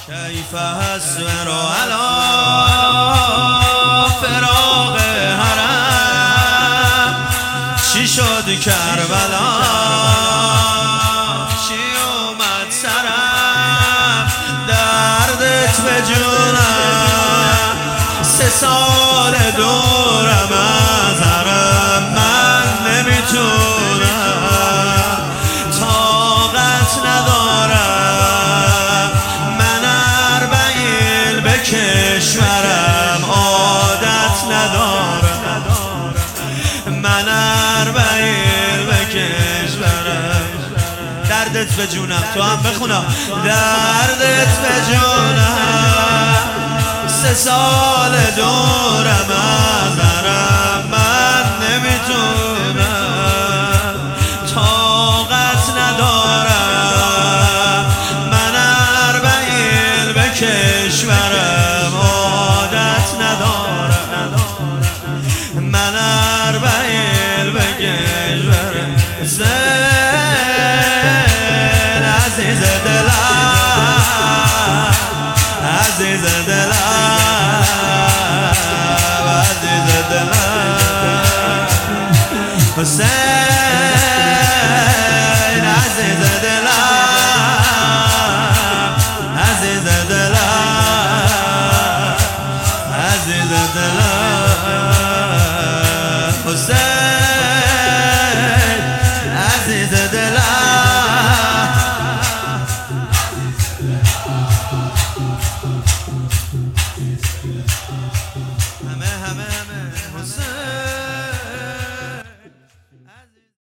کیف حسن علی فراق حرم، چی شد کربلا، چی اومد سرم، دردت به جونم، 3 سال دورم از حرم، من نمیتونم، طاقت ندارم، من 40 به کشورم، عادت ندارم، من 40 به کشورم. دردت به جونم، تو هم بخونم، دردت به جونم، 3 سال دورم از حرم، من نمیتونم،